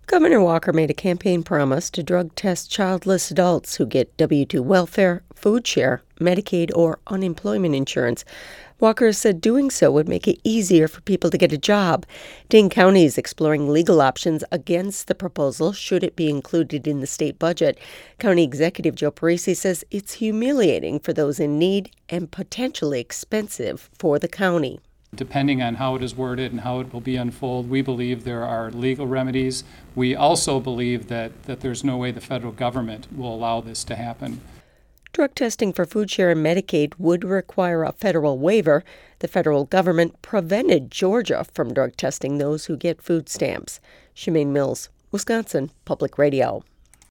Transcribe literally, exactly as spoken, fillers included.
Governor Walker made a campaign promise to drug test childless adults who get W two welfare, food share, Medicaid, or unemployment insurance. Walker said doing so would make it easier for people to get a job. Dane County is exploring legal options against the proposal should it be included in the state budget. County Executive Joe Parisi says it's humiliating for those in need and potentially expensive for the county. Depending on how it is worded and how it will be unfolded, we believe there are legal remedies. We also believe that, that there's no way the federal government will allow this to happen. Drug testing for food share and Medicaid would require a federal waiver. The federal government prevented Georgia from drug testing those who get food stamps. Shemaine Mills, Wisconsin Public Radio.